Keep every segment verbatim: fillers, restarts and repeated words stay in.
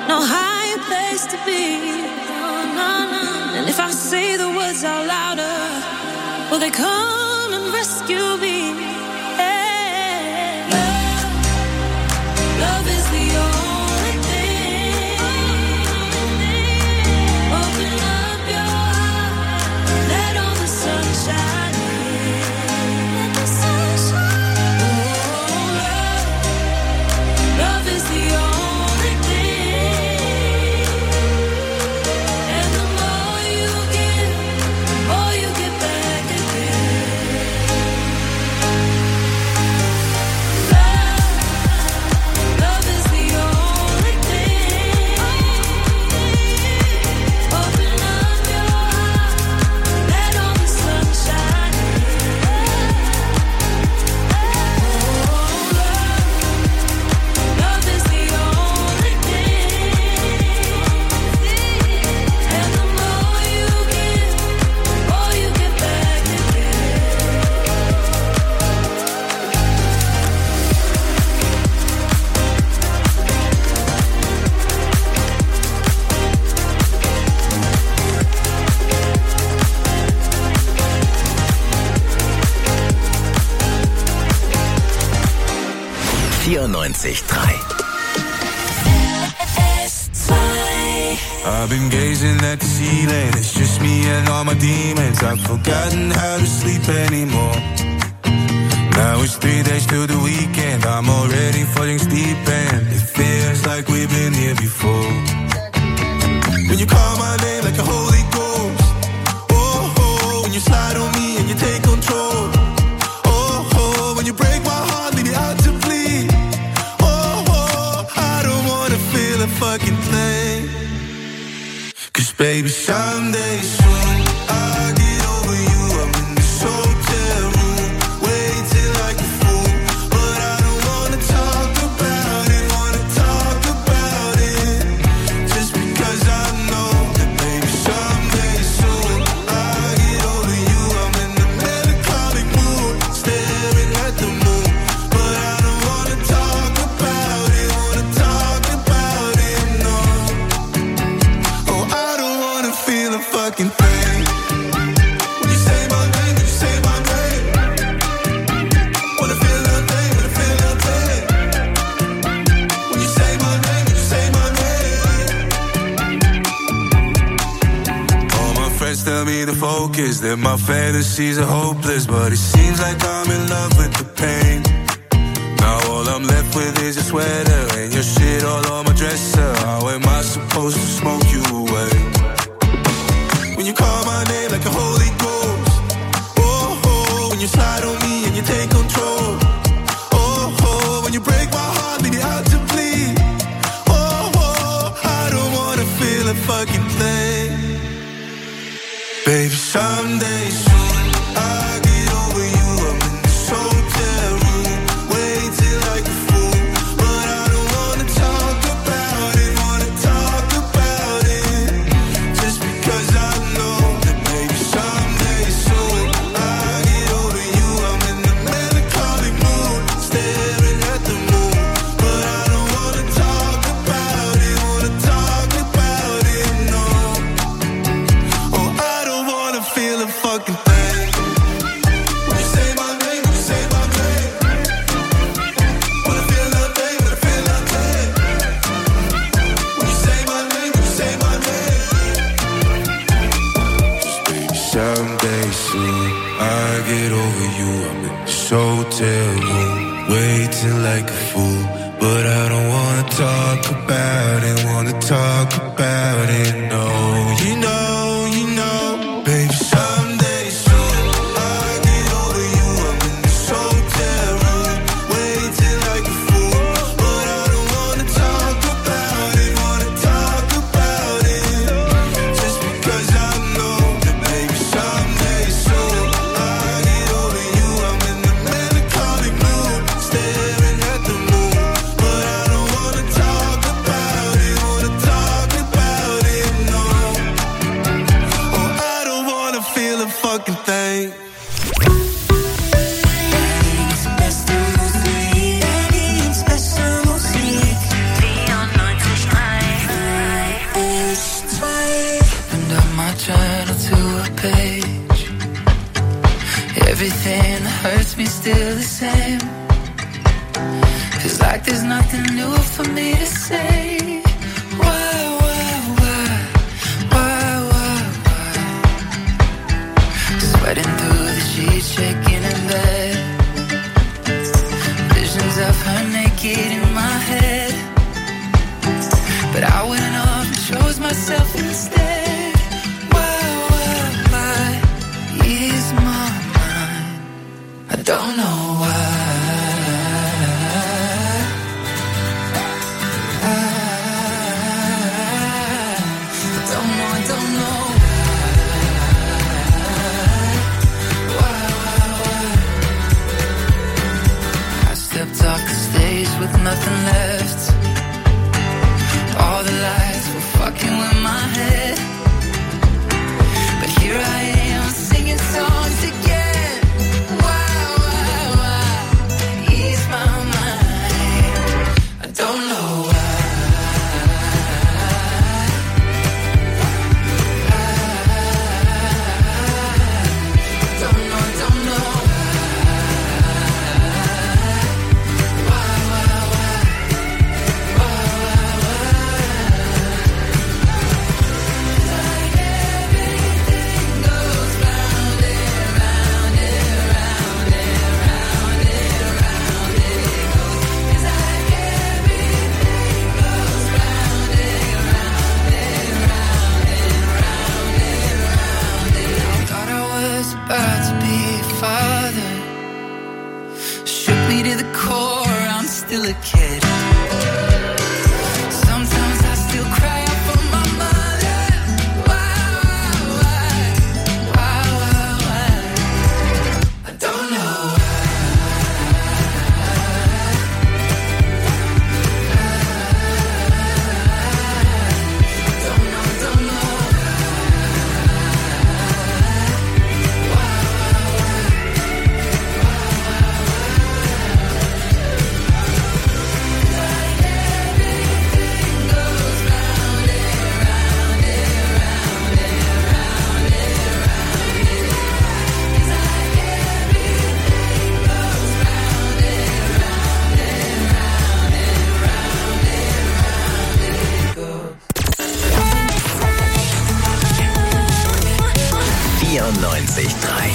no higher place to be. No, no, no. And if I say the words out louder, will they come and rescue me? Yeah. Love, love is the only thing. Open up your heart, let all the sunshine in. Let the sunshine in. Oh, love, love is the only thing. And the more you give, the more you get back again. Love, love is the only thing. Open up your heart, let all the sunshine in. Oh, love, love is the only thing. And the more you give, the more you get back again. vierundneunzig Komma drei. I've been gazing at the ceiling, it's just me and all my demons. I've forgotten how to sleep anymore. Now it's three days till the weekend, I'm already falling deep and it feels like we've been here before. When you call my name like a holy ghost, oh, oh, when you slide on me and you take control, oh, oh, when you break my heart, leave me out to bleed, oh, oh, I don't wanna feel a fucking thing. Cause baby, someday soon I'll get over you. I'm in this hotel room, waiting like a fool, but I don't wanna talk about it, wanna talk about it, just because I know that baby, someday soon I'll get over you. I'm in the melancholic mood, staring at the moon, but I don't wanna talk about it, wanna talk about it, no. Oh, I don't wanna feel a fucking thing. When you say my name, when you say my name, wanna feel nothing, wanna feel nothing. When you say my name, when you say my name. All my friends tell me to focus, that my fantasies are hopeless, but it seems like I'm in love with the pain. Now all I'm left with is a sweater and your shit all on my dresser. How am I supposed to smoke you away? When you call my name like a holy ghost, oh, oh, when you slide on me and you take control, oh, oh, when you break my heart, leave me out to bleed, oh, oh, I don't wanna feel a fucking thing. Baby, someday soon I'll get over you. I'm in this hotel room, waiting like a fool, but I don't wanna talk about it, wanna talk about it, just because I know that baby, someday soon I'll get over you. I'm in the melancholic mood, staring at the moon, but I don't wanna talk about it, wanna talk about it, no. Oh, I don't wanna feel a fucking thing. When you say my name, when you say my name, wanna feel nothing, wanna feel nothing. When you say my name, when you say my name. Just baby, someday soon I'll get over you. I'm in this hotel room, waiting like a fool, but I don't wanna talk about it, wanna talk about it, no. You know, you know, baby, someday soon I'll get over you. I'm in this hotel room, waiting like a fool, but I don't wanna talk about it, wanna talk about it, just because I know that baby, someday soon I'll get over you. I'm in the melancholic mood, staring at the moon, but I don't wanna talk about it, wanna talk about it, no. still the same. Feels like there's nothing new for me to say. Why, why, why, why, why, why? Sweating through the sheets, shaking in bed. Visions of her naked in my head. But I went off and chose myself instead. Why, why, why is my mind? I don't know why. With nothing left, all the lights were fucking with my head. But here I am singing songs again. Why, why, why ease my mind? I don't know why. I don't know, I don't know. About to be a father, shook me to the core. I'm still a kid. Sometimes I still cry out for my mother. Why, why, why, why, why? I don't know why. I don't know, I don't know. vierundneunzig Komma drei.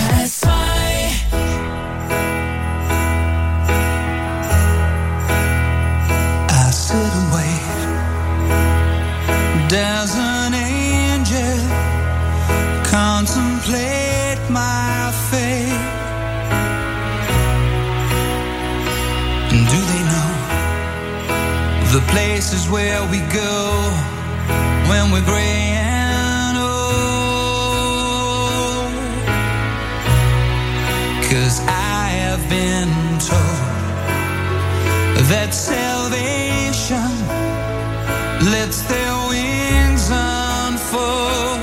I sit and wait. There's an angel contemplate my fate. And do they know the places where we go when we're gray and old? 'Cause I have been told that salvation lets their wings unfold.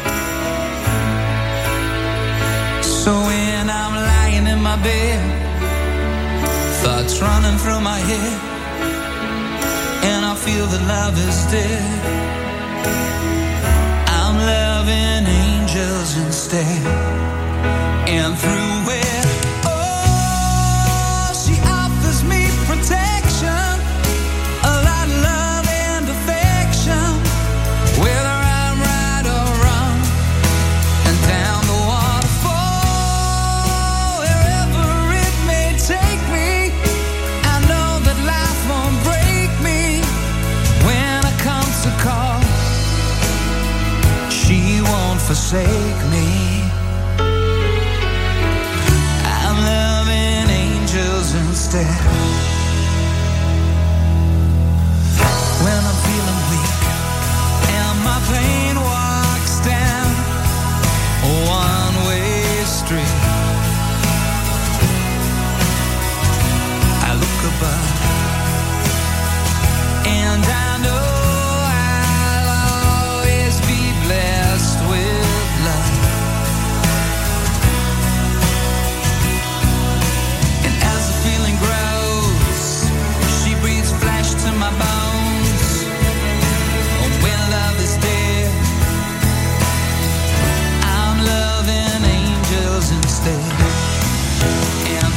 So when I'm lying in my bed, thoughts running through my head, and I feel that love is dead, I'm loving angels instead. And through it, oh, she offers me protection, a lot of love and affection, whether I'm right or wrong, and down the waterfall, wherever it may take me, I know that life won't break me when I come to call. She won't forsake me. I'm loving angels instead. When I'm feeling weak and my pain walks down a one-way street, I look above and I know I'll always be blessed with love. And as the feeling grows, she breathes flesh to my bones. Oh, when love is dead, I'm loving angels instead. And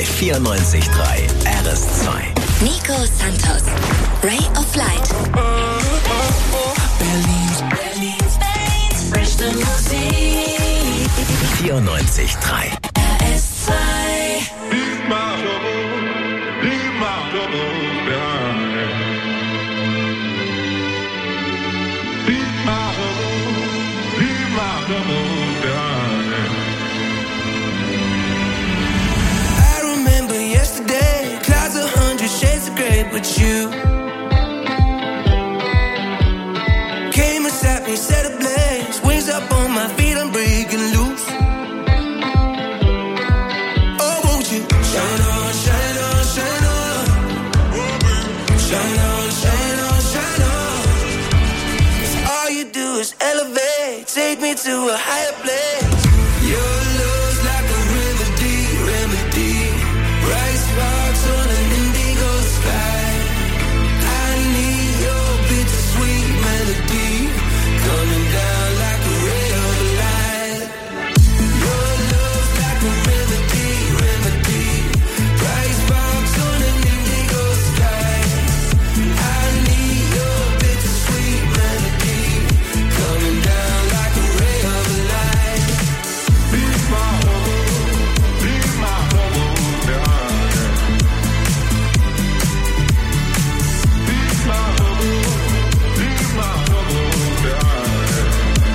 vierundneunzig Komma drei R S zwei. Nico Santos, Ray of Light. Berlin's, Berlin's, Berlin's beste Musik. vierundneunzig Komma drei R S zwei. Leave my trouble, leave my trouble behind. Leave my trouble, leave my trouble behind. I remember yesterday, clouds a hundred shades of grey, but you came and sat me, set ablaze, wings up on my feet, I'm breaking loose. Oh, won't you shine on, shine on, shine on, shine on, shine on, shine on. 'Cause all you do is elevate, take me to a higher place. Your love's like a remedy, remedy. Bright sparks on an indigo sky. I need your bittersweet melody coming down like a ray of light. Your love's like a remedy, remedy. Bright sparks on an indigo sky. I need your bittersweet melody coming down like a ray of light. Leave my trouble, leave my trouble behind. Leave my trouble, leave my trouble behind.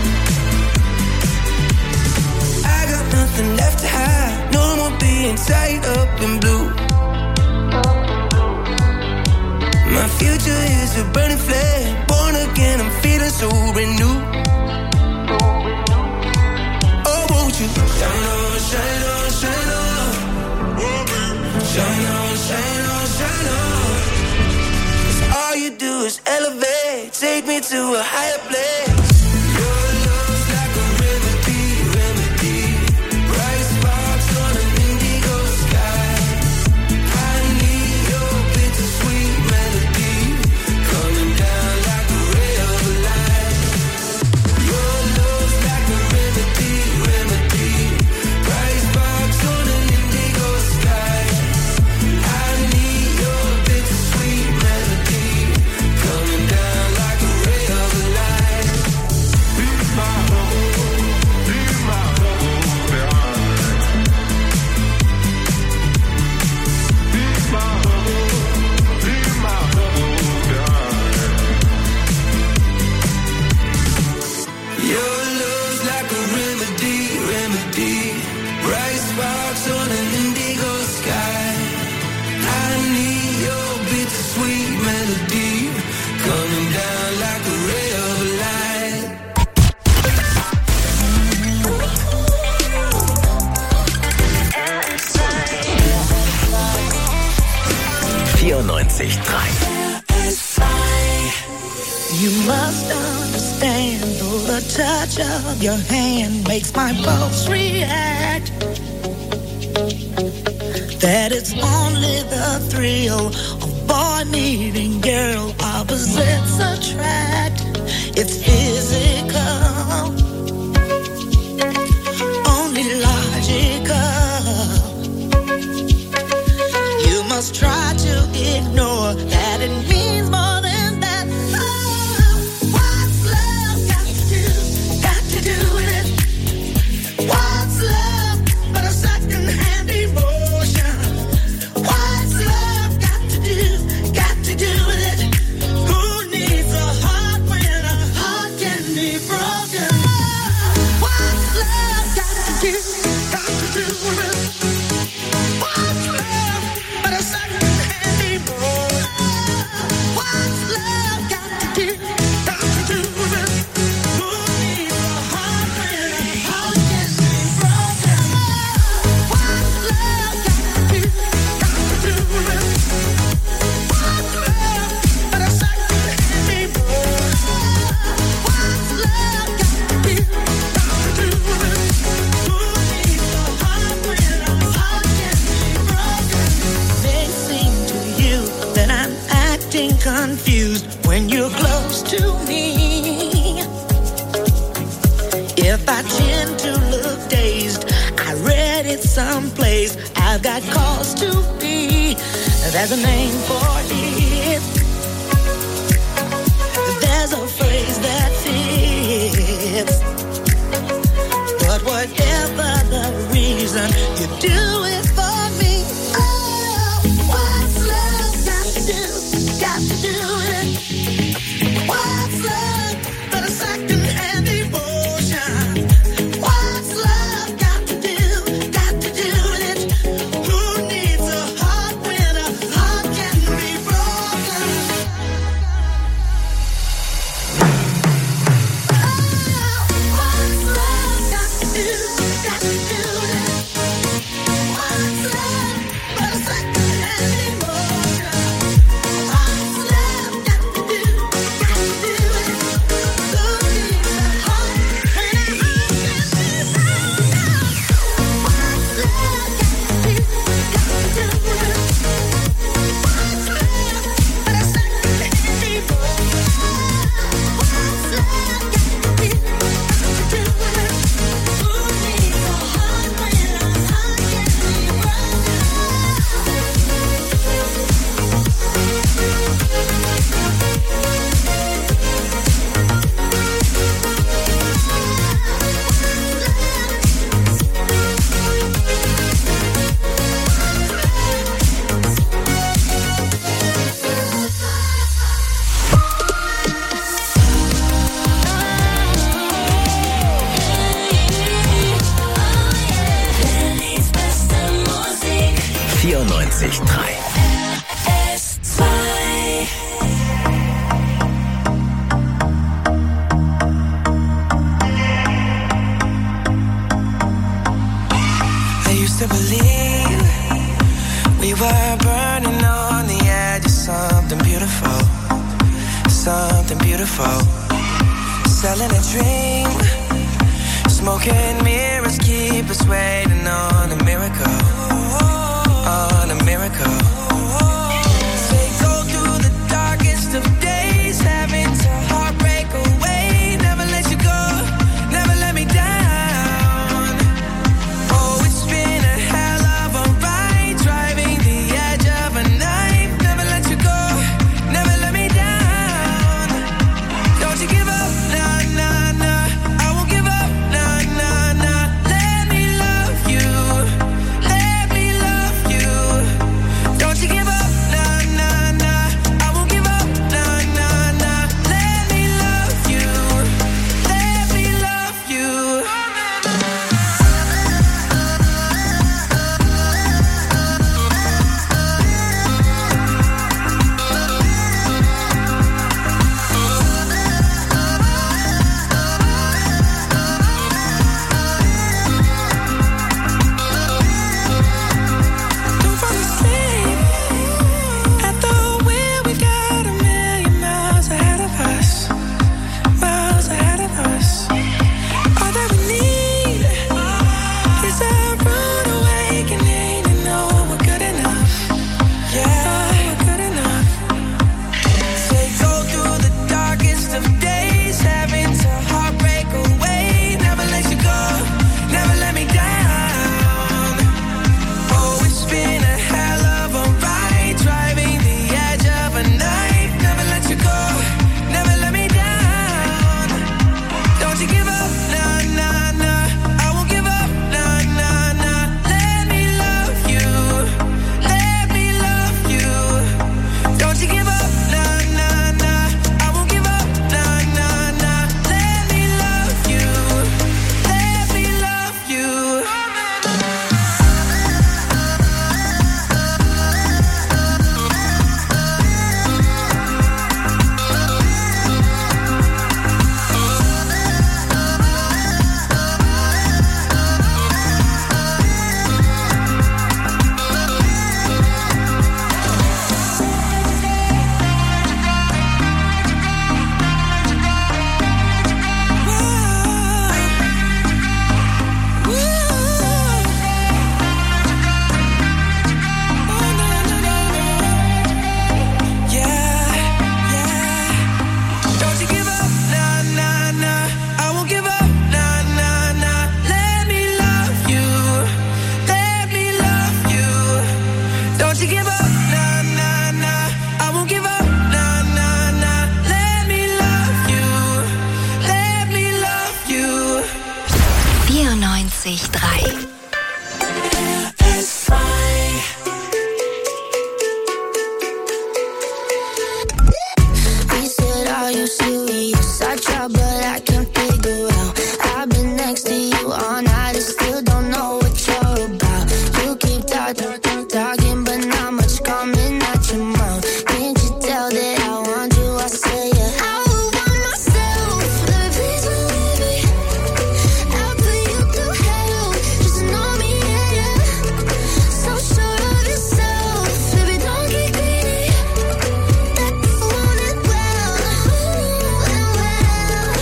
I got nothing left to hide. No more being tied up in blue. My future is a burning flame. Born again, I'm feeling so renewed. Oh, won't you shine on, shine on, shine on. Shine on, shine on, shine on. 'Cause all you do is elevate, take me to a higher place. Your love's like a remedy, remedy. Bright sparks on an indigo sky. I need your bittersweet melody coming down like a ray of light. Your love's like a remedy, remedy. Bright sparks on an indigo sky. I need your bittersweet melody coming down like a ray of light. Leave my trouble, leave my trouble behind. Leave my trouble, leave my trouble behind. Your love's like a remedy, remedy. Bright sparks on an indigo sky. I need your bittersweet melody coming down like a ray of light. vierundneunzig Komma drei You must understand, though the touch of your hand makes my pulse react, that it's only the thrill of boy meeting girl, opposites attract. It's physical, only logical. You must try to ignore that it means more than that. Oh, what's love got to do? Got to do with it. What's love but a second-hand emotion? What's love got to do? Got to do with it. Who needs a heart when a heart can be broken? What's love got to do? Got to do with it. What's love but a second-hand emotion? What's love got to do? Got to do with it. Who needs a heart when a heart can be broken? What's love got to do? Got to do with it. What's love but a second-hand emotion? What's love got to do? Got to do with it. Who needs a heart when a heart can be broken? May seem to you that I'm acting confused when you're close to me. If I tend to look dazed, I read it someplace. I've got cause to be. There's a name for it. There's a phrase that fits. But whatever the reason, you do it for me. Oh, what's love got to do? Got to do it. What's love but a second-hand emotion? What's love got to do? Got to do it. Who needs a heart when a heart can be broken? Oh, what's love got to do? Got to do it. What's love but a second-hand emotion? What's love got to do? Got to do it. Who needs a heart when a heart can be broken? What's love got to do? Got to do it. What's love but a second-hand emotion? What's love got to do? Got to do it. Who needs a heart when a heart can be broken? vierundneunzig Komma drei. S zwei. I used to believe we were burning on the edge of something beautiful, something beautiful. Selling a dream, smoking mirrors keep us waiting on a miracle, on a miracle. Say go through the darkest of days, having to heartbreak away. Never let you go, never let me down. Oh, it's been a hell of a ride, driving the edge of a knife. Never let you go, never let me down. Don't you give up, nah, nah, nah. I won't give up, nah, nah, nah. Let me love you, let you give up, nah, nah, nah. I won't give up, nah, nah, nah. Let me love you, let me love you. vierundneunzig Komma drei. He said, are you serious? I try, but I can't figure out. I've been next to you all night and still don't know what you're about. You keep talking, talking, but not much coming out your mouth. Can't you tell that I want you? I say, yeah. I would want myself, but please believe me. I'll put you through hell, just know me, yeah, yeah. So sure of yourself, baby, don't get greedy. That you want it well, well, well.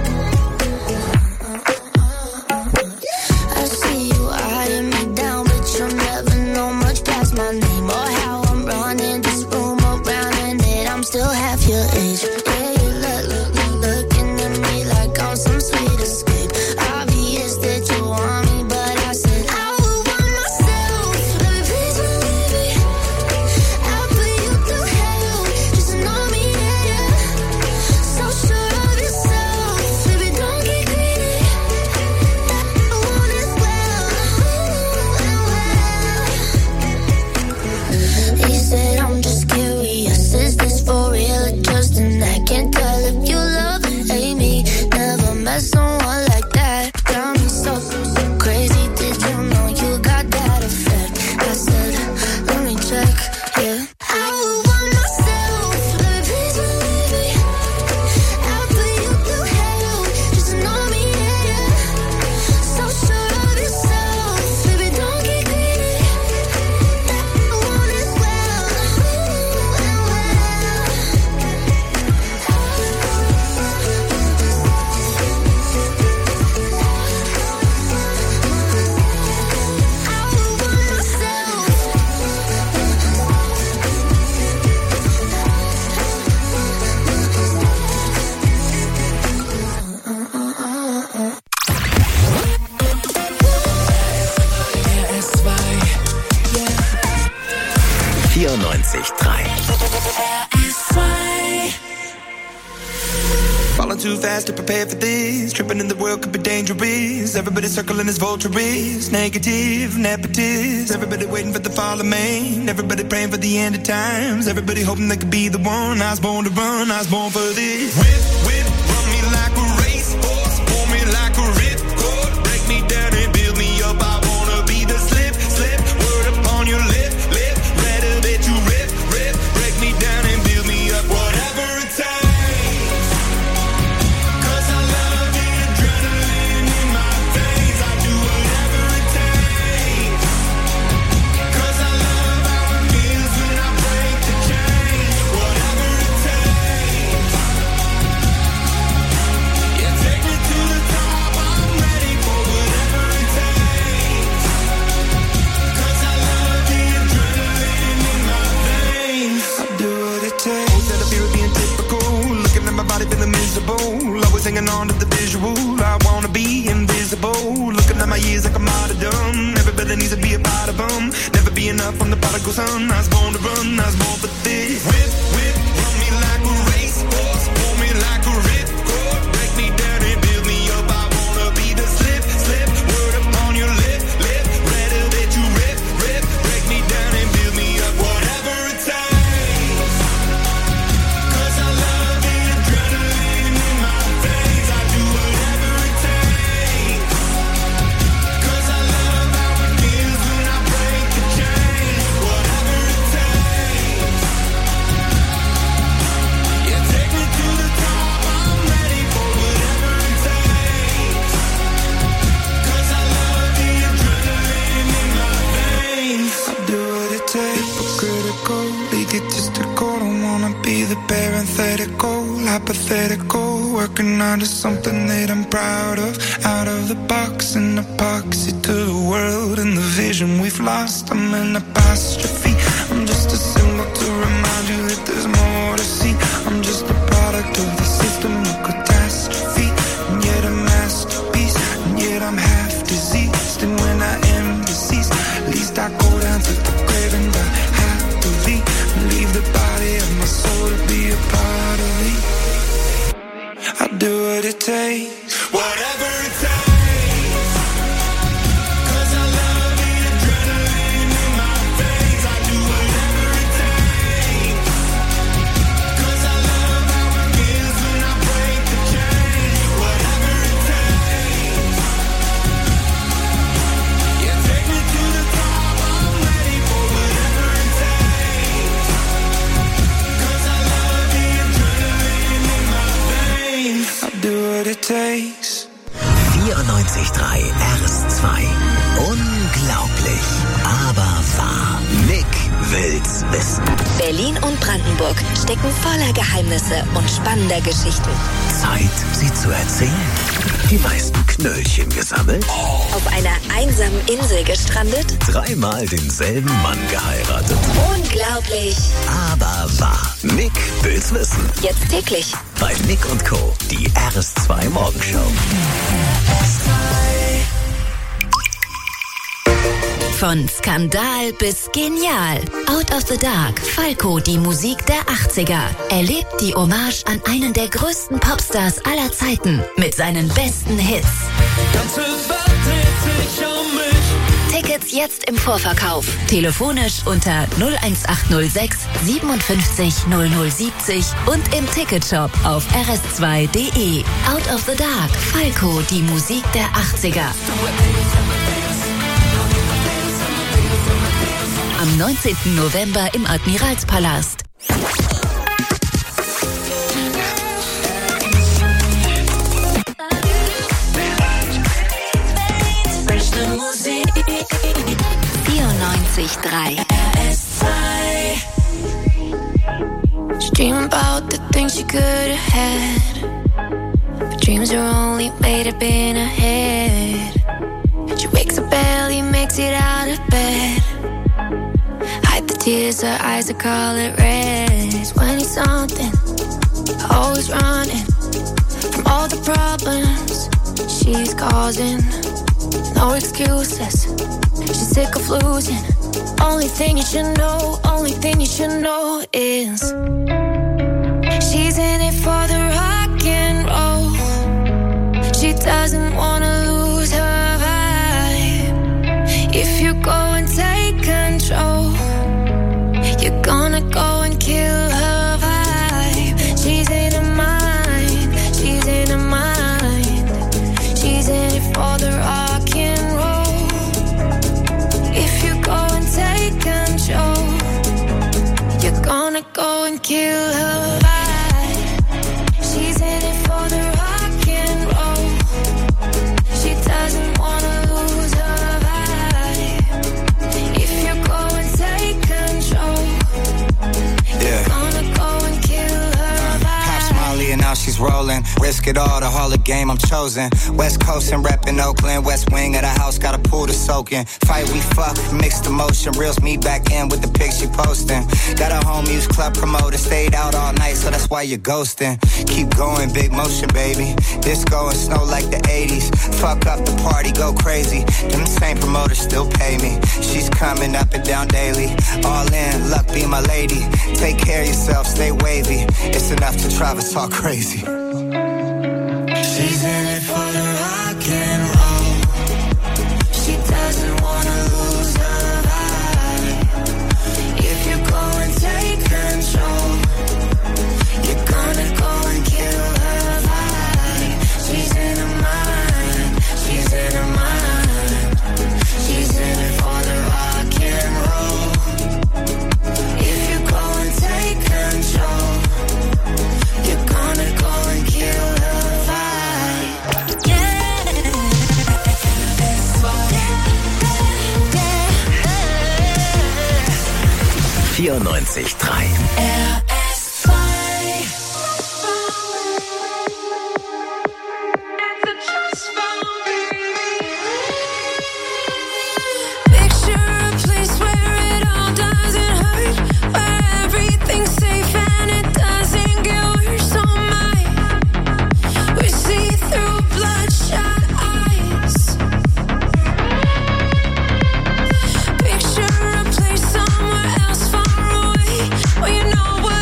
I see you eyeing me down, but you'll never know much past my name or how I'm running this room around and that I'm still half your age. Yeah, you look, look, look, looking at me like I'm some sweet escape. Obvious that you want me, but I said I would want myself, baby, please believe me. I'll put you through hell, just know me, yeah, yeah. So sure of yourself, baby, don't get greedy. That you want it well, well, well. He said, I'm just curious, is this for real or just an act? Can't tell if you love or hate me. Never met someone like that. Got me so, so crazy. Did you know you got that effect? I said, let me check, yeah. I would want myself, baby, please believe me. I'll put you through hell, just know me, yeah, yeah. So sure of yourself, baby, don't get greedy. That you want it well, well, well. I would want myself. vierundneunzig Komma drei. Falling too fast to prepare for this. Tripping in the world could be dangerous. Everybody circling as vultures. Negative, nepotist. Everybody waiting for the fall of man. Everybody praying for the end of times. Everybody hoping they could be the one. I was born to run, I was born for this. Whip, whip, run me like a racehorse. Pull me like a ripcord. Break me down and build me up. I wanna be the slip, slip. Word upon your lip, lip. Better that you rip, rip. Break me down and build me up. Whatever it takes. Always hanging on to the visual. I wanna be invisible. Looking at my years like I'm out of dumb. Everybody needs to be a part of them. Never be enough from the prodigal son. I was born to run, I was born for this. Whip, whip, run me like a racehorse. Pull me like a ripcord. Break me down and build me up. I wanna be the slip, slip. Word upon your lip, lip. Better that you rip, rip. Break me down and build me up. Whatever it takes. Hypothetical, working on to something that I'm proud of. Out of the box, an epoxy to the world and the vision we've lost. I'm an apostrophe. I'm just a symbol to remind you that there's more to see. I'm just a product of the system of catastrophe, and yet a masterpiece, and yet I'm half diseased. And when I am deceased, at least I go down to the grave and die. body and my soul to be a part of me. I do what it takes, whatever it takes. It takes. vierundneunzig Komma drei R S zwei. Unglaublich, aber wahr. Nick will's wissen. Berlin und Brandenburg stecken voller Geheimnisse und spannender Geschichten. Zeit, sie zu erzählen. Die meisten Knöllchen gesammelt. Auf einer einsamen Insel gestrandet. Dreimal denselben Mann geheiratet. Unglaublich, aber wahr. Nick will's wissen. jetzt täglich. Bei Nick und Co. Die R S zwei Morgenshow. Von Skandal bis genial. Out of the Dark, Falco, die Musik der achtziger. Erlebt die Hommage an einen der größten Popstars aller Zeiten mit seinen besten Hits. Ganze Welt dreht sich um mich. Tickets jetzt im Vorverkauf. Telefonisch unter null eins acht null sechs siebenundfünfzig null null siebzig und im Ticketshop auf r s zwei punkt d e. Out of the Dark, Falco, die Musik der achtziger. Am neunzehnten November im Admiralspalast. vierundneunzig Komma drei R S zwei. She dream about the things she could have had, but dreams are only made up in her head. She wakes up early, makes it out of bed. Hide the tears, her eyes are color red. It's twenty something, always running from all the problems she's causing. No excuses, she's sick of losing. Only thing you should know, only thing you should know is she's in it for the rock and roll. She doesn't wanna lose her vibe. If you go and take control, you're gonna go and kill her vibe. She's in her mind, she's in her mind. She's in it for the rock and roll. If you go and take control, you're gonna go and kill her vibe. She's in it for the rock and roll. She doesn't wanna lose her vibe. If you go and take control, yeah, you're gonna go and kill her vibe. Pops Molly and now she's rolling. Risk it all, the Hall of Game I'm chosen. West Coast and reppin' Oakland. West wing of the house, got a pool to soak in. Fight we fuck, mixed emotion. Reels me back in with the pics she posting. Got a home use club promoter. Stayed out all night, so that's why you're ghosting. Keep going, big motion, baby. Disco and snow like the eighties. Fuck up the party, go crazy. Them same promoters still pay me. She's coming up and down daily. All in, luck be my lady. Take care of yourself, stay wavy. It's enough to drive us all crazy. She's in it for the rock and roll. She doesn't wanna lose her vibe. If you go and take control, You're gonna go and kill her vibe. she's in her mind, she's in her mind. She's in it for the rock and roll. If you go and take control, you're gonna go and kill her vibe. vierundneunzig Komma drei R S zwei. Picture a place where it all doesn't hurt, where everything's safe and it doesn't get worse. Oh my, we see through bloodshot eyes. Picture a place somewhere else far away, where you know what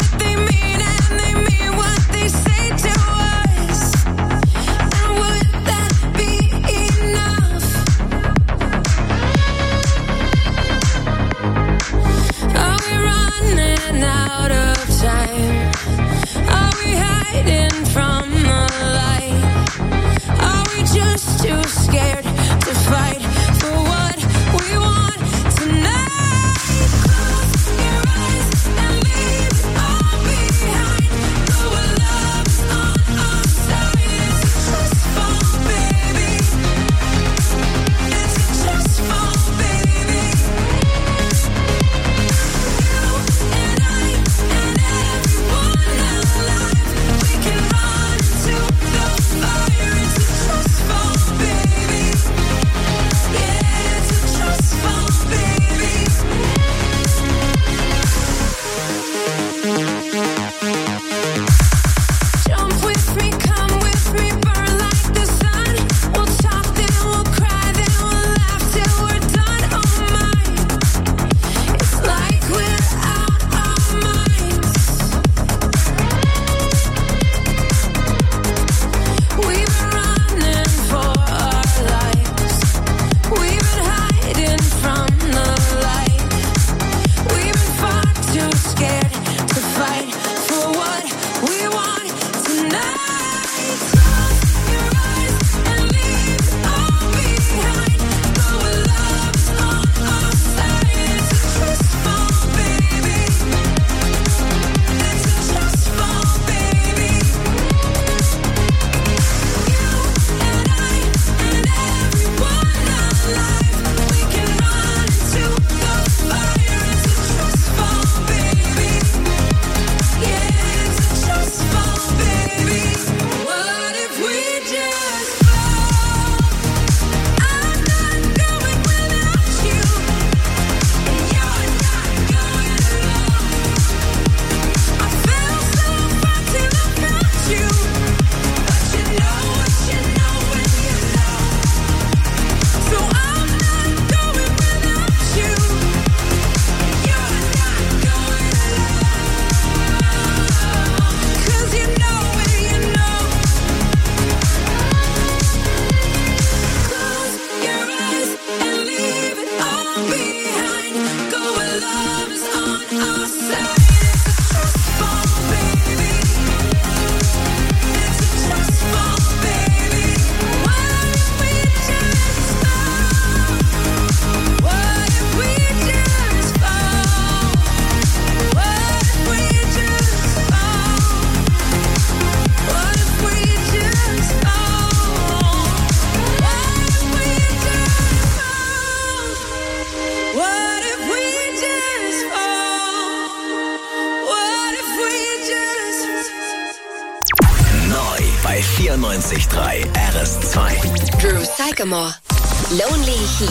vierundneunzig Komma drei R S zwei. Drew Sycamore. Lonely Heat.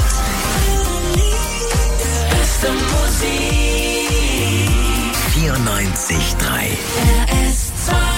vierundneunzig Komma drei R S zwei.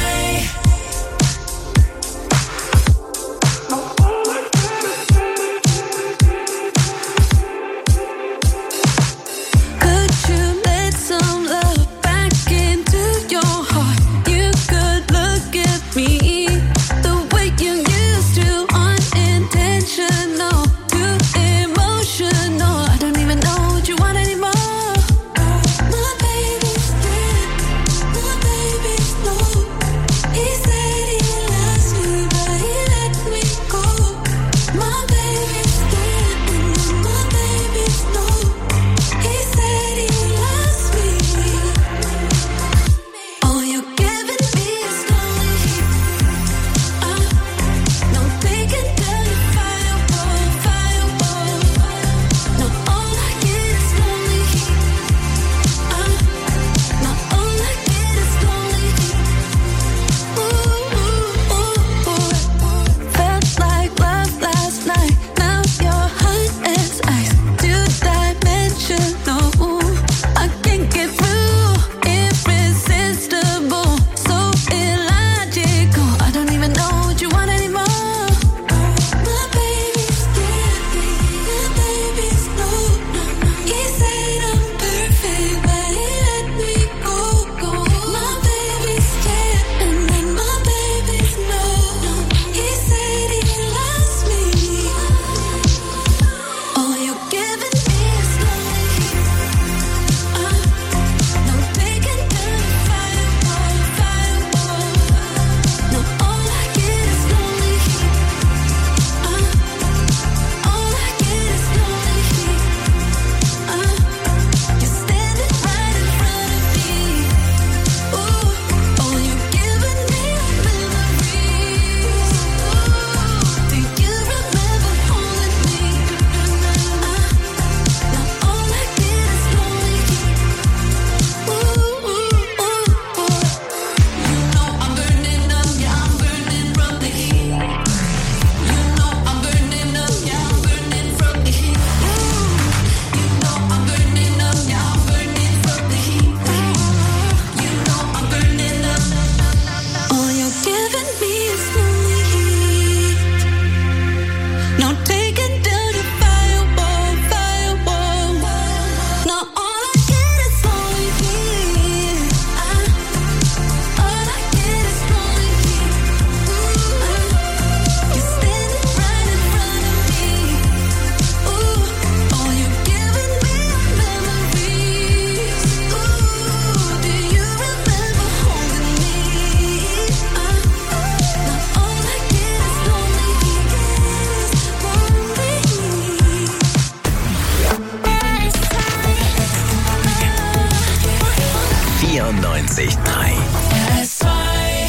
vierundneunzig Komma drei R S zwei.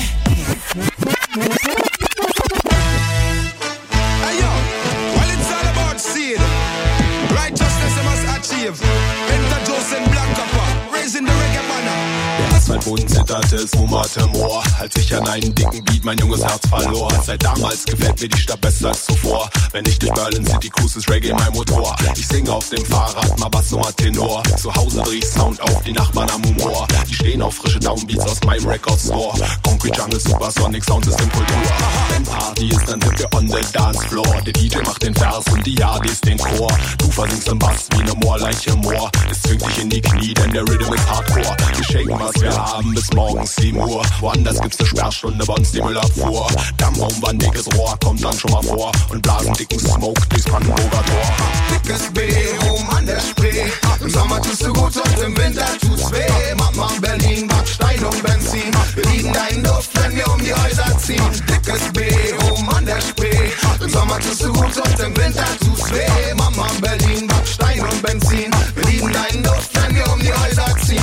Hey yo, well it's all about seed. Righteousness you must achieve. Enter Joseph Black Copper, raising the reggae banner. Als mein Boden zitterte, es wummerte Moor. Als ich an einen dicken Beat mein junges Herz verlor. Seit damals gefällt mir die Stadt besser als zuvor. Wenn ich durch Berlin City cruise, ist Reggae mein Motor. Ich singe auf dem Fahrrad, mal Bass, mal Tenor. Zu Hause dreh ich Sound auf, die Nachbarn am Humor. Die stehen auf frische Downbeats aus meinem Record Store. Concrete Jungle, Supersonic, Soundsystem, Kultur. Wenn Party ist, dann sind wir on the dance floor. Der D J macht den Vers und die Yardis den Chor. Du versingst im Bass wie ne Moorleiche Moor. Es zwingt dich in die Knie, denn der Rhythm ist Hardcore. Wir shaken, was wir haben, bis morgens sieben Uhr. Woanders gibt's ne Sperrstunde, bei uns die Müllabfuhr. Dammraum, war ein dickes Rohr, kommt dann schon mal vor. Und blasen dicken Smoke durchs Brandenburger Tor. Dickes B, oben an der Spree. Im Sommer tust du gut und im Winter tut's weh. Mama Berlin, Backstein und Benzin. Wir lieben deinen Duft, wenn wir um die Häuser ziehen. Dickes B, oben an der Spree. Im Sommer tust du gut und im Winter tut's weh. Mama Berlin, Backstein und Benzin. Wir lieben deinen Duft, wenn wir um die Häuser ziehen.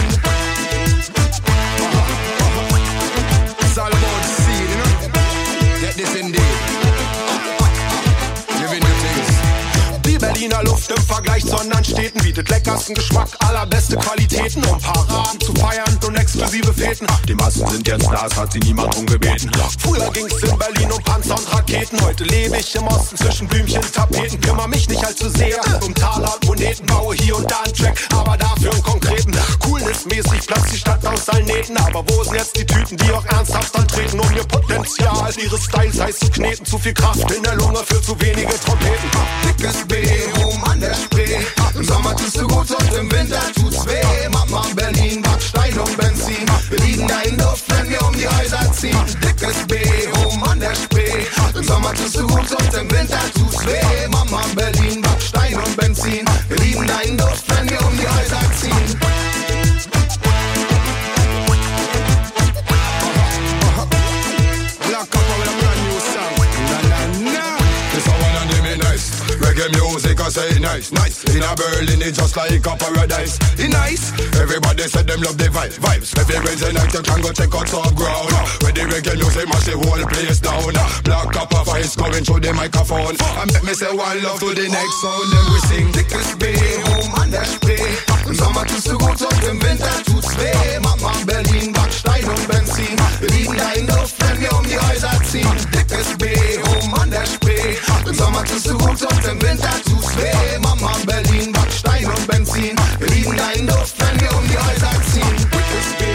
It's all about seed, you know? Get this indeed. Living the things. Die Berliner Luft im Vergleich zu anderen Städten bietet lecker leckersten Geschmack, allerbeste Qualitäten, um Paraden zu feiern und exklusive Feten. Die Massen sind jetzt Stars, hat sie niemand drum gebeten. Früher ging's in Berlin um Panzer und Raketen, heute lebe ich im Osten zwischen Blümchen, Tapeten. Kümmer mich nicht allzu sehr um Taler und Moneten, baue hier und da einen Track, aber dafür einen konkreten. Coolness-mäßig platzt die Stadt aus allen Nähten, aber wo sind jetzt die Typen, die auch ernsthaft antreten, um ihr Potenzial ihres Styles heiß zu kneten? Zu viel Kraft in der Lunge für zu wenige Trompeten. Dickes B, oben an der Spree, im Sommer tust du gut und im Winter tut's weh. Mama Berlin, Backstein und Benzin, wir liegen da in Luft, wenn wir um die Häuser ziehen. Dickes B, oben an der Spree, im Sommer tust du gut und im Winter tut's weh. Mama Berlin, Backstein und Benzin, wir liegen da in Luft, wenn wir um die Häuser ziehen. Reggae music, I say nice, nice. In a Berlin, it's just like a paradise. It's nice. Everybody said them love the vibe, vibes. Every Wednesday night you can go check out some ground. Where the reggae music mash the whole place down. Black copper vibes coming through the microphone. And make me say one love to the next sound. Then we sing. Dickes B, oben an der Spree. Im Sommer tust du gut und im Winter tut's weh. Mama Berlin, Backstein und Benzin. Wir liegen da in Luft, wenn wir um die Häuser ziehen. Dickes B, oben an der Spree. Im Sommer tust du gut und im Winter tut's weh. Mama Berlin, Backstein und Benzin. Wir liegen da in Luft, wenn wir um die Häuser ziehen. Dickes B.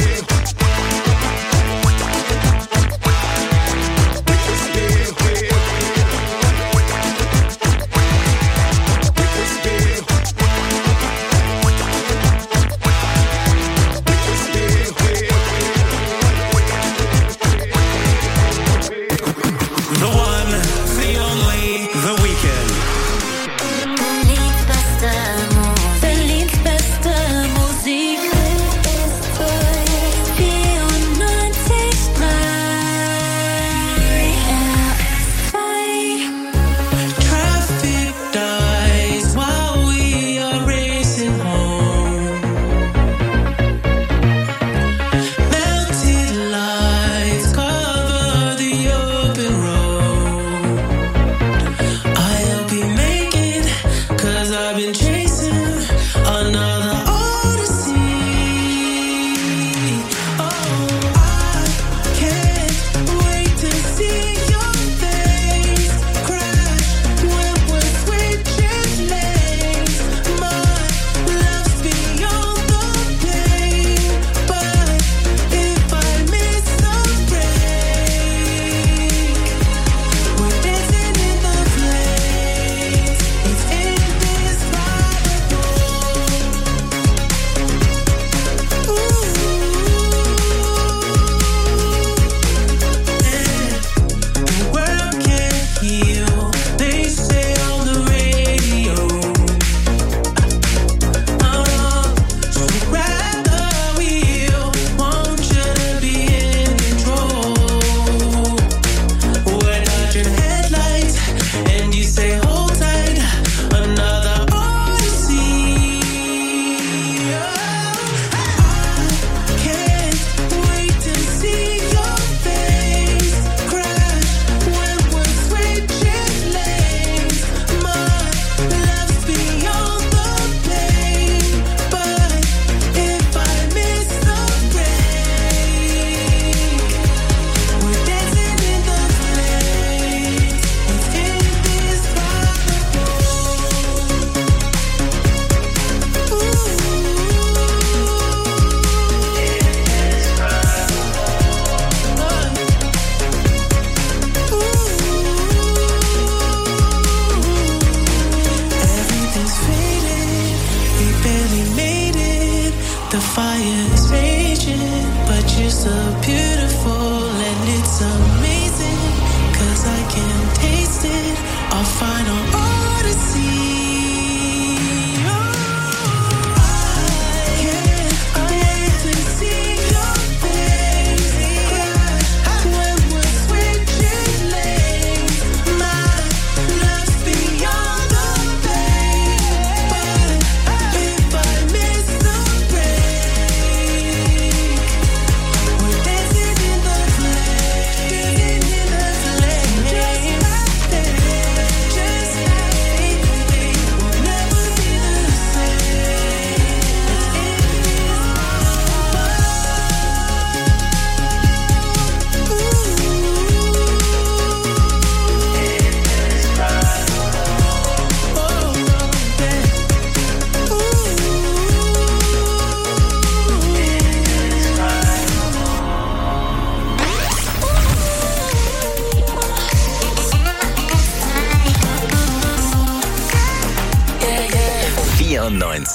Yeah.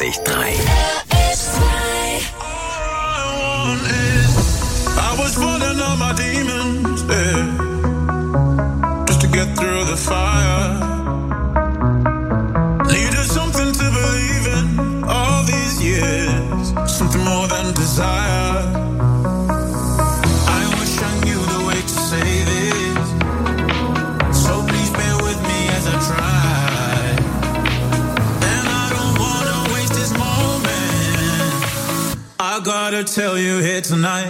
vierundneunzig Komma drei. I was falling on my demons, yeah, just to get through the fire. Needed something to believe in all these years, something more than desire. I wish I knew the way to say this, so please bear with me as I try. And I don't wanna waste this moment, I gotta tell you here tonight.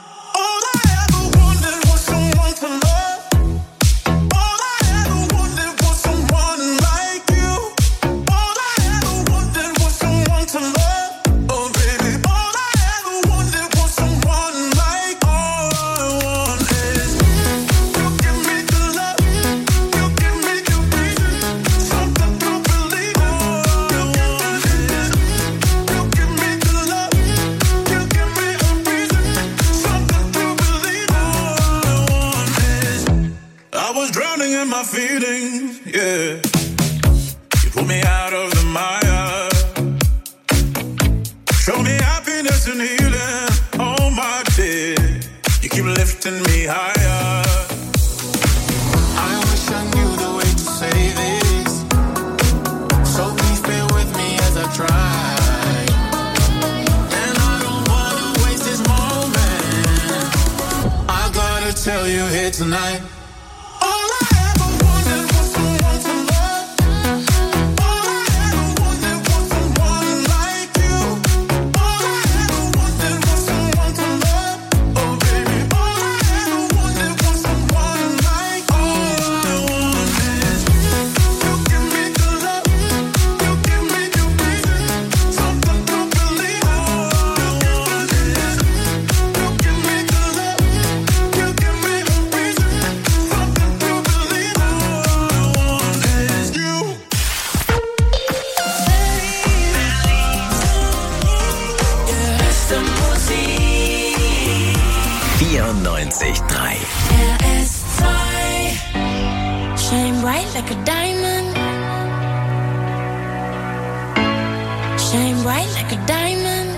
My feelings, yeah. You pull me out of the mire, show me happiness and healing. Oh my dear, you keep lifting me higher. I wish I knew the way to say this, so please bear with me as I try. And I don't wanna waste this moment, I gotta tell you here tonight. vierundneunzig Komma drei. R S zwei. Shine bright like a diamond. Shine bright like a diamond.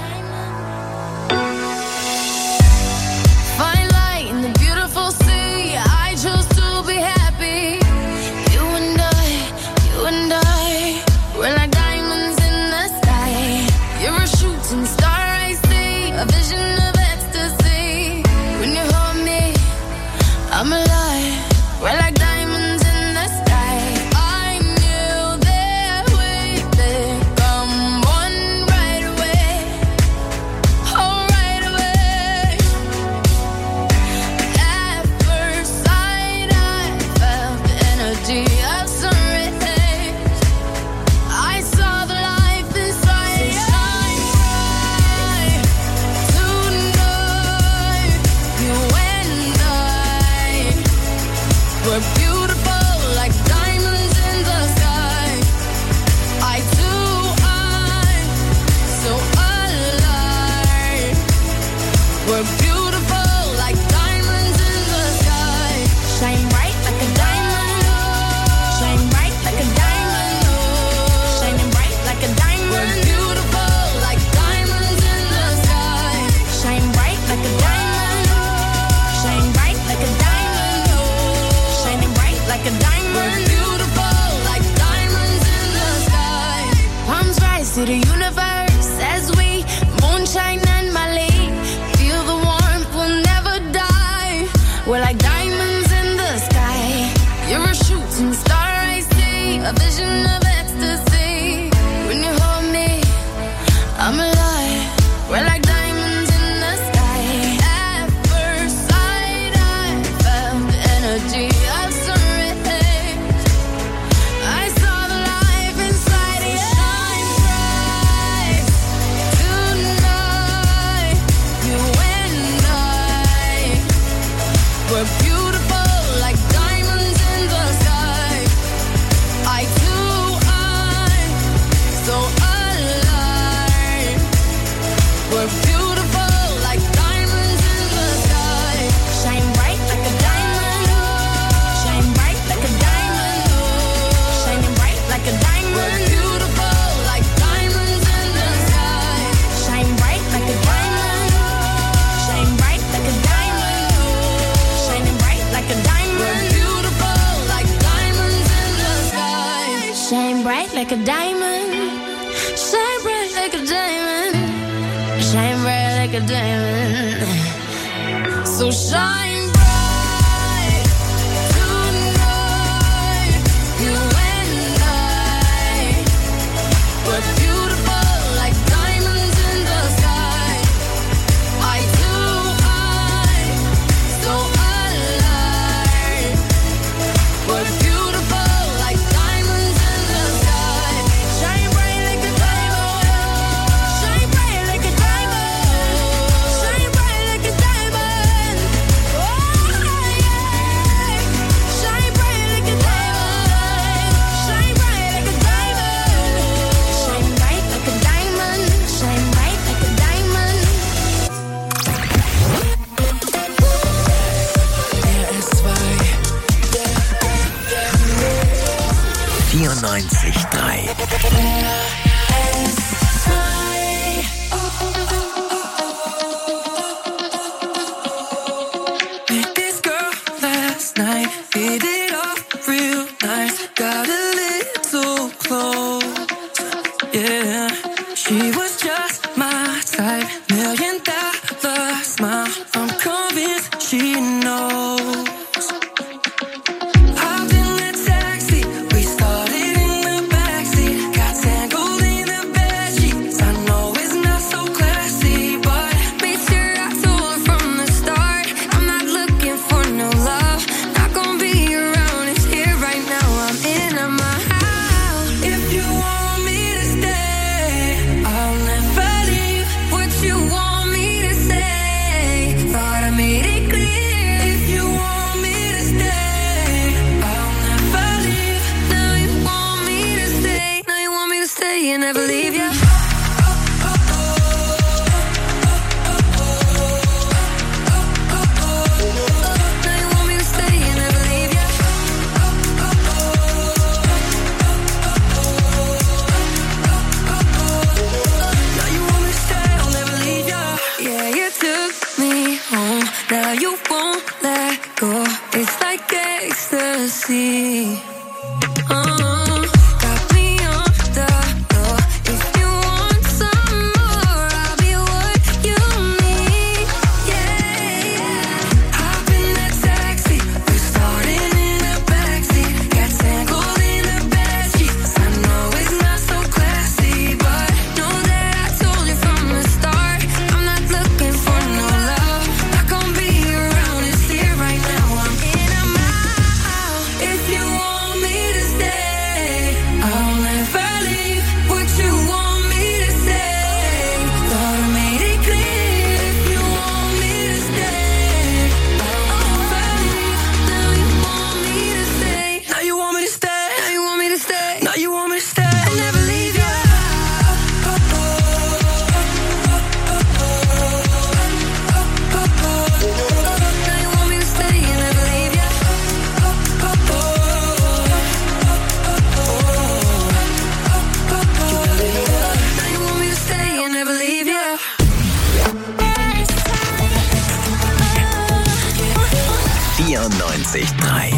Find light in the beautiful sea. I chose to be happy. You and I, you and I, we're like diamonds in the sky. You're a shooting star, I see, a vision of ecstasy. When you hold me, I'm alive. We're like diamonds in the sky. I knew that we'd become one right away. Oh, right away. At first sight, I felt the energy of sun rays. I saw the life inside you. Shine bright tonight. You and I, we're beautiful like diamonds in the sky. I too, I'm so alive. We're beautiful like diamonds in the sky. Shine bright like a diamond. Shine bright like a diamond. Shining bright like a diamond. We're beautiful like diamonds in the sky. Shine bright like a diamond. Shine bright like a diamond. Shining bright like a diamond. We're beautiful like diamonds in the sky. Palms rise to the universe as we moonshine and Mali. Feel the warmth, we'll never die. We're like diamonds in the sky. You're a shooting star, I see, a vision of ecstasy. When you hold me, I'm alive. We're like diamonds in the sky. At first sight, I felt the energy of sun rays. I saw the life inside you. Shine bright tonight. You and I, we're beautiful like diamonds in the sky. I too, I'm so alive. We're like a diamond. So shine bright tonight, you and I. We're beautiful like diamonds in the sky. Eye to eye, so alive. We're beautiful like diamonds in the sky. Shine bright like a diamond. Shine bright like a diamond. Shine bright like a diamond. Oh yeah. Shine bright like a diamond. Shine bright like a diamond. Shine bright like a diamond. Shine bright like a diamond. R S zwei vierundneunzig Komma drei. Met this girl last night, hit it off real nice, got a little close, yeah. She was just my type, million dollar smile, I'm convinced she knows. Hopped in the taxi, we started in the backseat, got tangled in the bedsheets. I know it's not so classy, but made sure I told her from the start, I'm not looking for no love, not gonna be around, it's here right now, I'm in my house. If you want me to stay, I'll never leave. What you want me to say, thought I made it clear. If you want me to stay, I'll never leave. Now you want me to stay, now you want me to stay and never leave ya. Now you want me to stay and never leave ya. Now you want me to stay, I'll never leave ya. Yeah, you took me home, now you won't let go. It's like ecstasy. Uh, got me on the floor. If you want some more, I'll be what you need. Yeah, yeah. Hop in that taxi, we started in the backseat, got tangled in the bedsheets. I know it's not so classy, but know that I told you from the start, I'm not looking for no love, not gonna be around, it's here right now, I'm in a mile. If you want me to stay, I'll never leave. What you want me to say, thought I made it clear. If you want me to stay, I'll never leave. Now you want me to stay, now you want me to stay, now you want me to stay, now you want me to stay, I'll never leave ya. Now you want me to stay and never leave ya. Now you want me to stay and never leave ya. vierundneunzig Komma drei.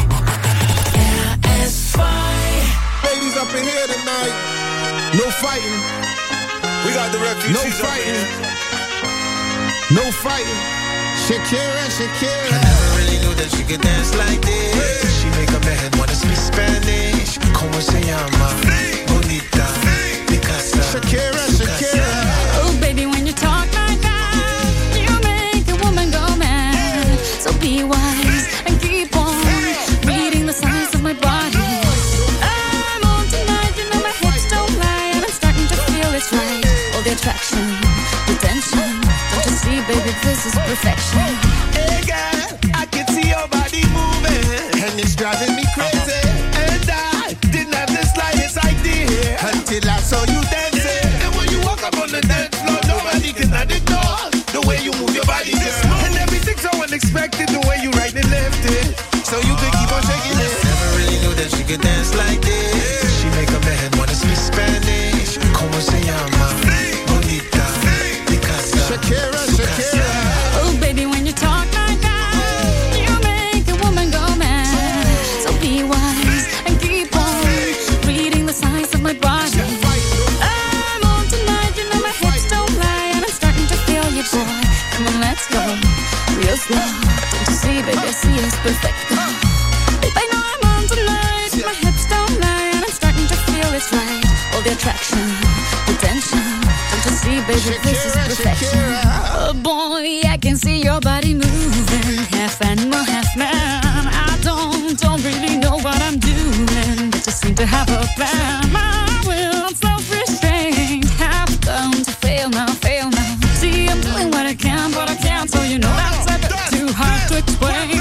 Ladies up in here tonight. No fighting. We got the refugees No up in fighting. here. No fighting. Shakira, Shakira. I never really knew that she could dance like this. She make a man wanna speak Spanish. Como se llama? Bonita. Picasa. Shakira, Shakira. Oh, baby, when you talk like that, you make a woman go mad. So be wise and keep on reading the signs of my body. I'm on tonight, you know my hips don't lie, and I'm starting to feel it's right. All the attraction, the tension. Don't you see, baby, this is perfection. Hey girl, I can see your body moving, and it's driving me crazy. And I didn't have the slightest idea until I saw you dancing. And when you walk up on the dance floor, nobody can ignore the way you move your body, girl. And everything's so unexpected, the way you right and left it, so you could keep on shaking it. Never really knew that she could dance like this. She make a man wanna speak Spanish. Como se llama? Bonita. Picasa. Shakira, Shakira. Oh, baby, when you talk like that, you make a woman go mad. So be wise and keep on reading the signs of my body. I'm on tonight, you know my hips don't lie, and I'm starting to feel you you, boy. Come on, let's go. Real slow. Don't you see, baby, I see it's perfect. Babe, I know I'm on tonight. My hips don't lie, and I'm starting to feel it's right. All the attraction, the tension. Don't you see, baby, this is perfection. Oh boy, I can see your body moving, half animal, half man. I don't, don't really know what I'm doing, but just seem to have a plan. My will, self-restraint, have come to fail now, fail now. See, I'm doing what I can, but I can't, so you know that's a bit too hard to explain.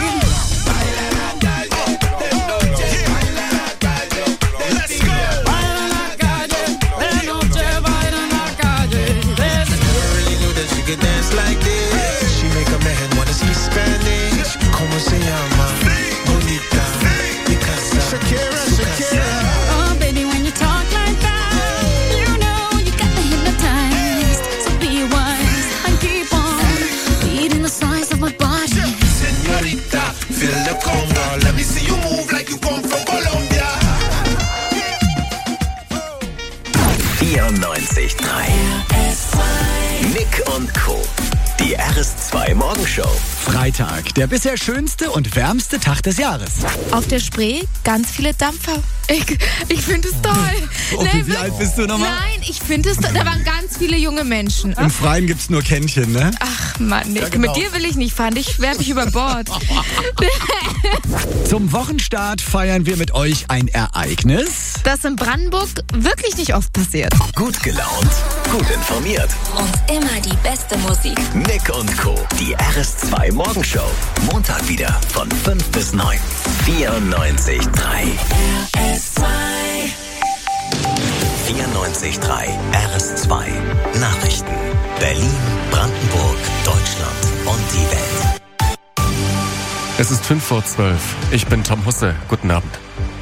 Dance like this. She make a man wanna speak Spanish. Como se llama? Bonita. Picasa. Shakira, Shakira. Oh, baby, when you talk like that, you know you got me hypnotized. So be wise and keep on beating the size of my body. Señorita, feel the conga. Let me see you move like you come from Colombia. vierundneunzig Komma drei Nick und Co. Die R S zwei Morgenshow. Freitag, der bisher schönste und wärmste Tag des Jahres. Auf der Spree ganz viele Dampfer. Ich, ich finde es toll. Okay, nee, wie alt bist du nochmal? Nein, ich finde es toll. Da waren ganz viele junge Menschen. Im Freien gibt's nur Kännchen, ne? Ach Mann, Nick, ja, genau. Mit dir will ich nicht fahren. Ich werfe mich über Bord. Zum Wochenstart feiern wir mit euch ein Ereignis, das in Brandenburg wirklich nicht oft passiert. Gut gelaunt, gut informiert. Und immer die beste Musik. Nick und Co. Die R S zwei Morgenshow. Montag wieder von fünf bis neun. vierundneunzig Komma drei R S zwei. vierundneunzig Komma drei R S zwei. Nachrichten. Berlin, Brandenburg, Deutschland und die Welt. Es ist fünf vor zwölf. Ich bin Tom Husse. Guten Abend.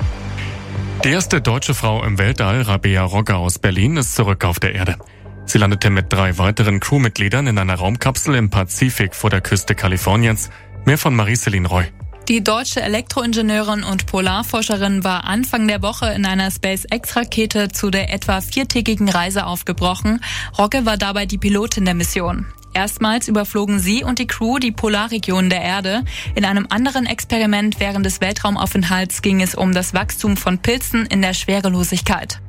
Die erste deutsche Frau im Weltall, Rabea Rogge aus Berlin, ist zurück auf der Erde. Sie landete mit drei weiteren Crewmitgliedern in einer Raumkapsel im Pazifik vor der Küste Kaliforniens. Mehr von Marie-Céline Roy. Die deutsche Elektroingenieurin und Polarforscherin war Anfang der Woche in einer SpaceX-Rakete zu der etwa viertägigen Reise aufgebrochen. Rogge war dabei die Pilotin der Mission. Erstmals überflogen sie und die Crew die Polarregion der Erde. In einem anderen Experiment während des Weltraumaufenthalts ging es um das Wachstum von Pilzen in der Schwerelosigkeit.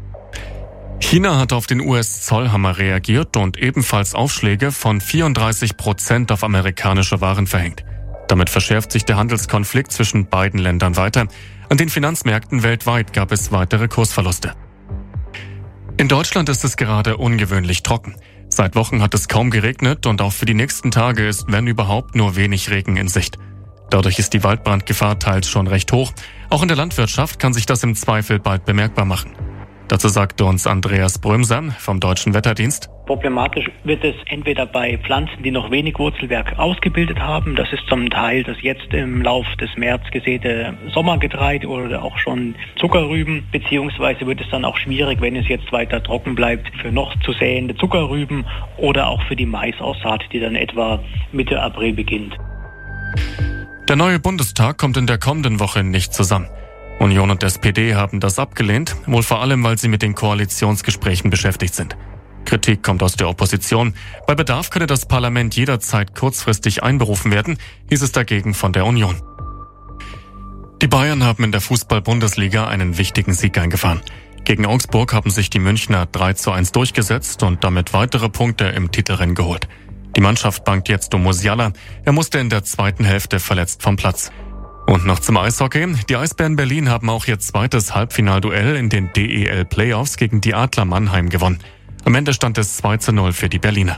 China hat auf den U S-Zollhammer reagiert und ebenfalls Aufschläge von vierunddreißig Prozent auf amerikanische Waren verhängt. Damit verschärft sich der Handelskonflikt zwischen beiden Ländern weiter. An den Finanzmärkten weltweit gab es weitere Kursverluste. In Deutschland ist es gerade ungewöhnlich trocken. Seit Wochen hat es kaum geregnet und auch für die nächsten Tage ist, wenn überhaupt, nur wenig Regen in Sicht. Dadurch ist die Waldbrandgefahr teils schon recht hoch. Auch in der Landwirtschaft kann sich das im Zweifel bald bemerkbar machen. Dazu sagte uns Andreas Brömser vom Deutschen Wetterdienst. Problematisch wird es entweder bei Pflanzen, die noch wenig Wurzelwerk ausgebildet haben. Das ist zum Teil das jetzt im Lauf des März gesäte Sommergetreide oder auch schon Zuckerrüben. Beziehungsweise wird es dann auch schwierig, wenn es jetzt weiter trocken bleibt, für noch zu säende Zuckerrüben oder auch für die Maisaussaat, die dann etwa Mitte April beginnt. Der neue Bundestag kommt in der kommenden Woche nicht zusammen. Union und S P D haben das abgelehnt, wohl vor allem, weil sie mit den Koalitionsgesprächen beschäftigt sind. Kritik kommt aus der Opposition. Bei Bedarf könne das Parlament jederzeit kurzfristig einberufen werden, hieß es dagegen von der Union. Die Bayern haben in der Fußball-Bundesliga einen wichtigen Sieg eingefahren. Gegen Augsburg haben sich die Münchner drei zu eins durchgesetzt und damit weitere Punkte im Titelrennen geholt. Die Mannschaft bangt jetzt um Musiala. Er musste in der zweiten Hälfte verletzt vom Platz. Und noch zum Eishockey. Die Eisbären Berlin haben auch ihr zweites Halbfinalduell in den D E L-Playoffs gegen die Adler Mannheim gewonnen. Am Ende stand es zwei zu null für die Berliner.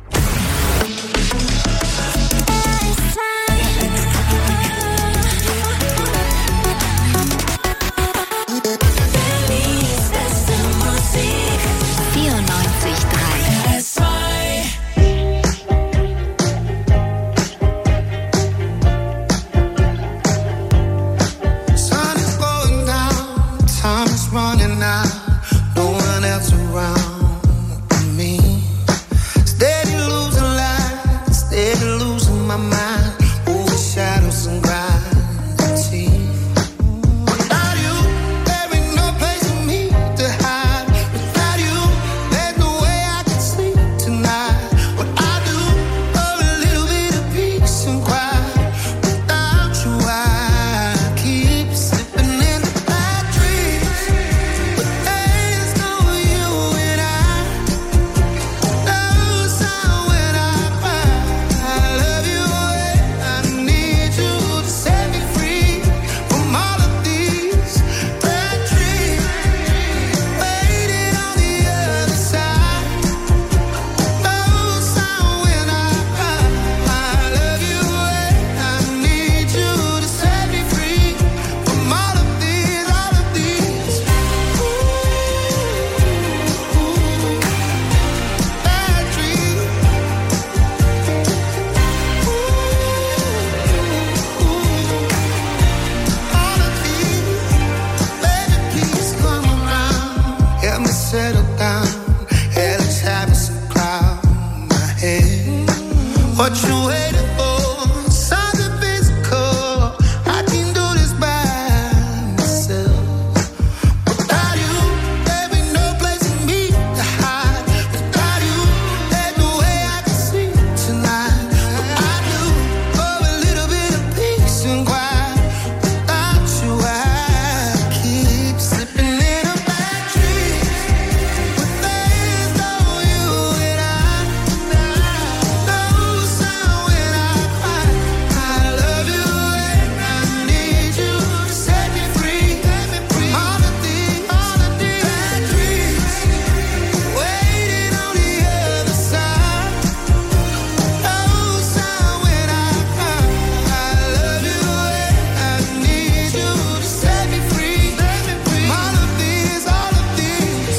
What you waiting for? Something physical. I can do this by myself. Without you, there be no place for me to hide. Without you, there's no way I can sleep tonight. But I do for a little bit of peace and quiet. Without you, I keep slipping in a bad dream. But there's no you and I. No sound when I cry. I love you and I need you to set me free. From all the things, all the things, bad dreams, waiting on the other side. No sound when I cry. I love you and I need you to set me free. From all the things, all the things.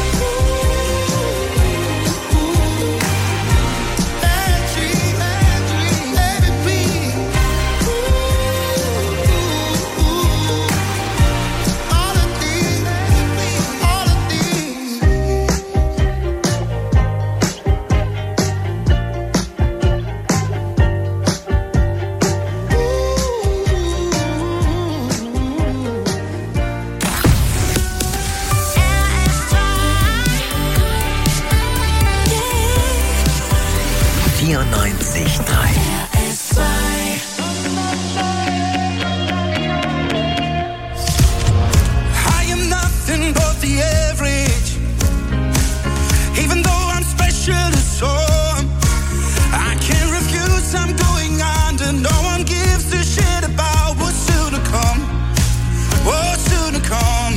Bad dream, bad dream, baby, please. All the things, all the things. vierundneunzig Komma drei. I am nothing but the average. Even though I'm special to some, I can't refuse, I'm going under. No one gives a shit about what's soon to come. What's soon to come.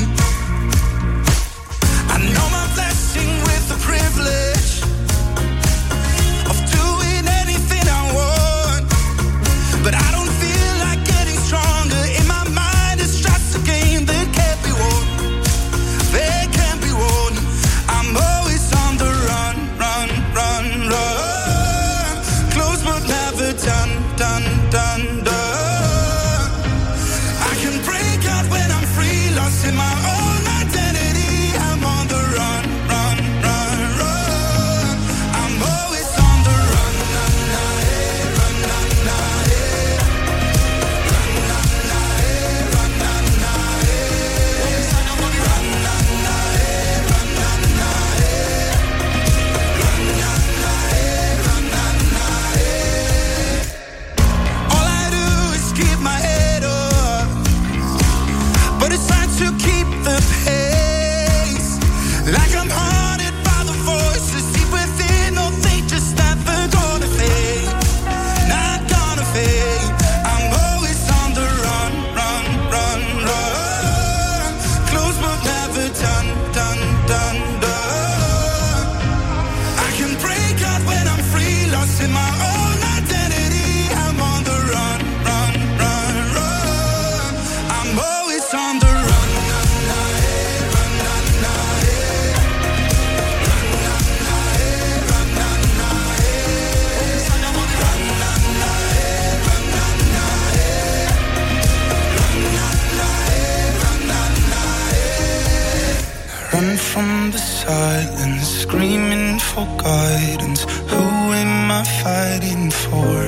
I know my blessing with the privilege of doing anything I want. But I don't feel like getting stronger. In my mind it's just a game that can't be won. They can't be won. I'm always on the run, run, run, run. Close but never done, done, done, done. I can break out when I'm free, lost in my own identity. I'm on the run, run, run, run. I'm always on the run, na, na, eh, run, na, na, eh. Run, na, na, eh, run, na, na, eh. Run, na, na, eh, run, na, na, eh. Run, na, na, eh, run, na, na, eh. All I do is keep my head up, but it's hard to keep the pace. Like I'm haunted by the voices deep within. No, they just never gonna fade. Not gonna fade. I'm always on the run, run, run, run. Close but never done, done, done, done. I can break out when I'm free, lost in my own identity. I'm on the run, run, run, run. I'm always on the run, na, na, eh, run, na, na, eh. Run, na, na, eh, run, na, na, eh. Run, na, na, eh, run, na, na, eh. Run, na, na, eh, run, na, na, eh. Run from the silence, screaming for guidance. Who am I fighting for?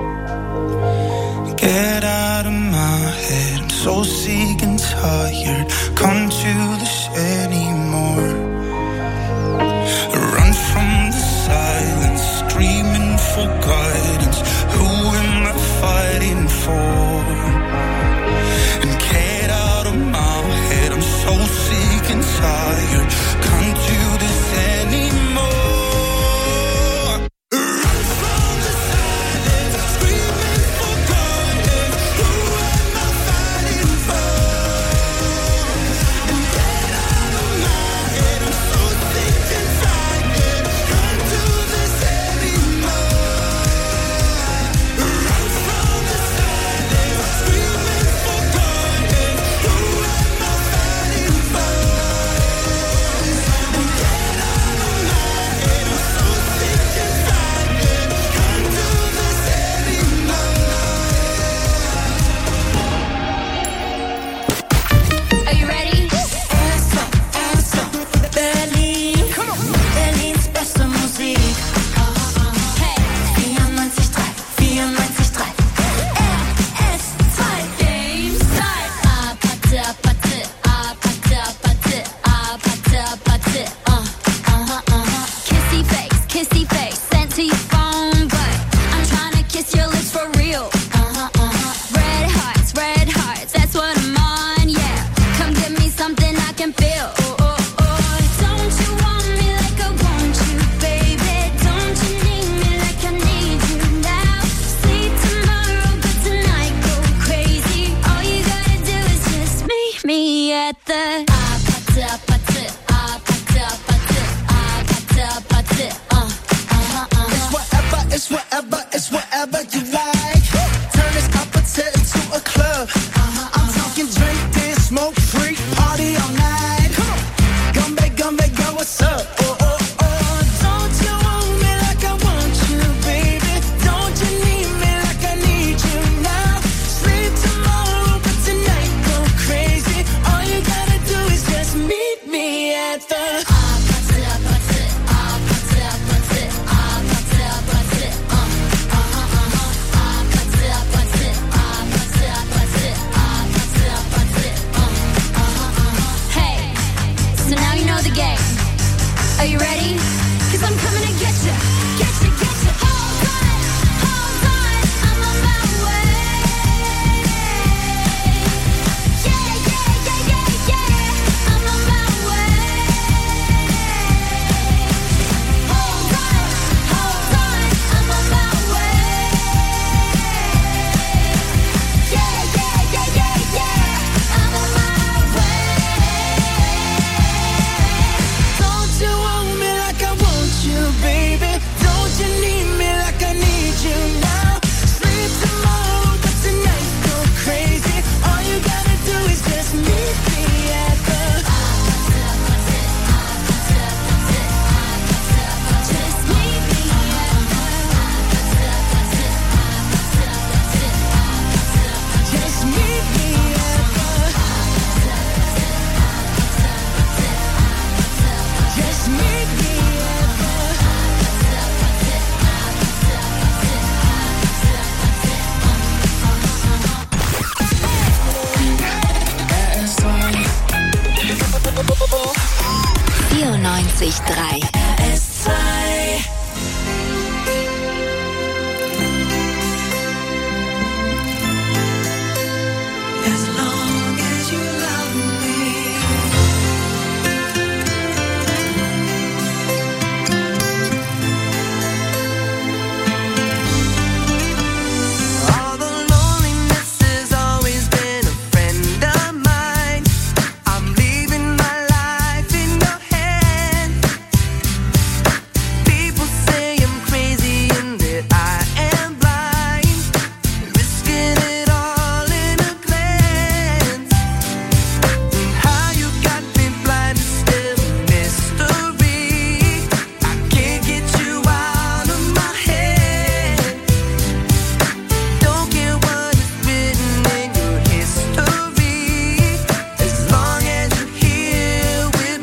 Get out of my head, I'm so sick and tired. Can't do this anymore. Run from the silence, screaming for guidance. Who am I fighting for? And get out of my head, I'm so sick and tired. Can't do this anymore. Run from the silence, never do